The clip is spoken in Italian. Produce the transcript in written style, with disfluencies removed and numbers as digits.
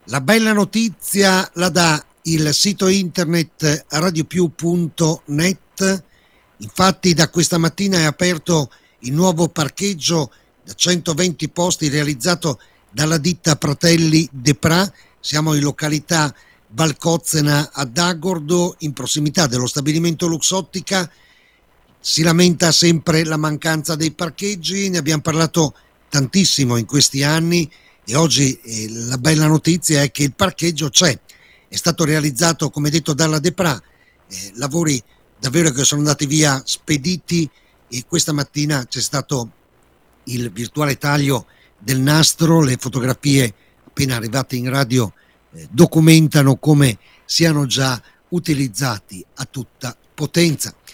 La bella notizia la dà il sito internet radiopiù.net. Infatti da questa mattina è aperto il nuovo parcheggio da 120 posti realizzato dalla ditta Fratelli Depra. Siamo in località Valcozzena ad Agordo, in prossimità dello stabilimento Luxottica. Si lamenta sempre la mancanza dei parcheggi, ne abbiamo parlato tantissimo in questi anni e oggi la bella notizia è che il parcheggio c'è, è stato realizzato come detto dalla Depra, lavori davvero che sono andati via spediti e questa mattina c'è stato il virtuale taglio del nastro, le fotografie appena arrivate in radio documentano come siano già utilizzati a tutta potenza.